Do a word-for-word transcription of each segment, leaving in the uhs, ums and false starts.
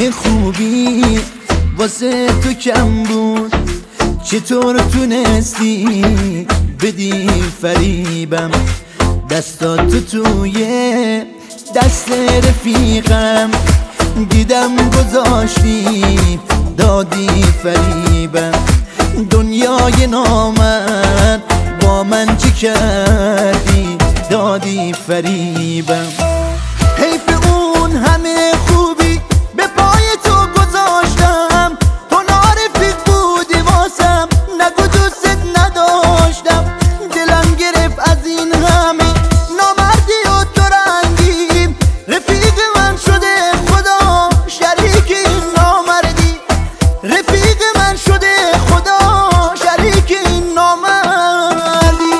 همه خوبی واسه تو کم بود، چطور تونستی بدی فریبم؟ دستاتو توی دست رفیقم دیدم گذاشتی دادی فریبم. دنیای نامرد با من چه کردی دادی فریبم. حیف اون همه خوبی به پای تو گذاشتم، تو نارفیق بودی واسم نگو دوست نداشتم. دلم گرفت از این همه نامردی و دورنگی، رفیق من شده خدا شریک این نامردی. رفیق من شده خدا شریک این نامردی.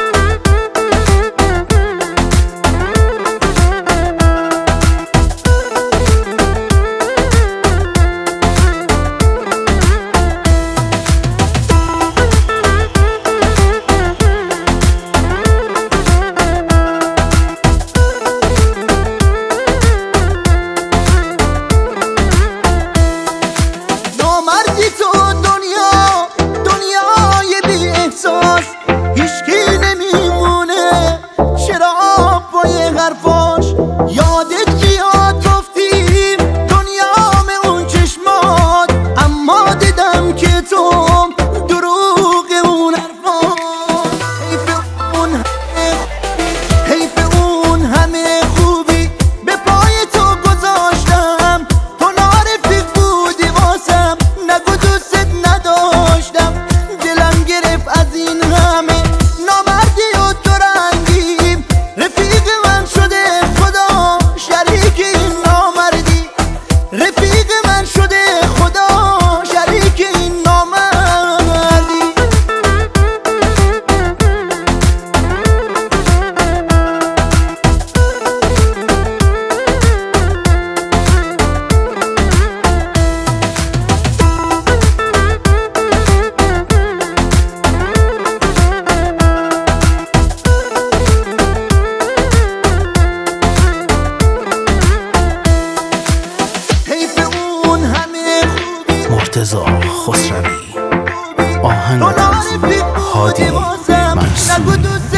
نامردی تو دنیا دنیای بی احساس، هیچکی نمیمونه چرا پای حرفاش. یادت بیاد گفتیم دنیام اون چشمات، اما دیدم که تو دروغ اون حرفات. حیف اون حیف اون همه خوبی به پای تو گذاشتم، تو نارفیق بودی واسم نگو دوست نداشتم. دلم گرفت از این همه نامردی و دورنگی، رفیق من شده خدا شریک این نامردی. رفیق من شده خدا شریک این نامردی. مرتضی خسروی، آهنگ هادی منصور.